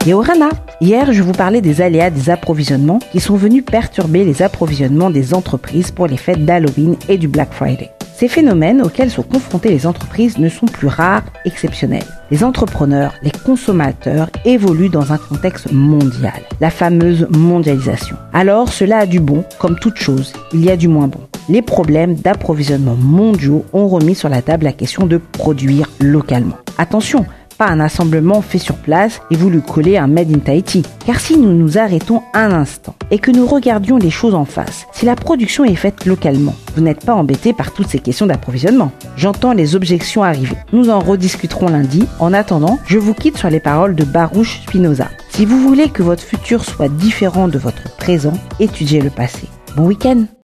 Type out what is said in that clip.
Yorana. Hier, je vous parlais des aléas des approvisionnements qui sont venus perturber les approvisionnements des entreprises pour les fêtes d'Halloween et du Black Friday. Ces phénomènes auxquels sont confrontées les entreprises ne sont plus rares, exceptionnels. Les entrepreneurs, les consommateurs évoluent dans un contexte mondial, la fameuse mondialisation. Alors, cela a du bon, comme toute chose, il y a du moins bon. Les problèmes d'approvisionnement mondiaux ont remis sur la table la question de produire localement. Attention, pas un assemblement fait sur place et voulu coller un Made in Tahiti. Car si nous nous arrêtons un instant et que nous regardions les choses en face, si la production est faite localement, vous n'êtes pas embêté par toutes ces questions d'approvisionnement. J'entends les objections arriver. Nous en rediscuterons lundi. En attendant, je vous quitte sur les paroles de Baruch Spinoza. Si vous voulez que votre futur soit différent de votre présent, étudiez le passé. Bon week-end!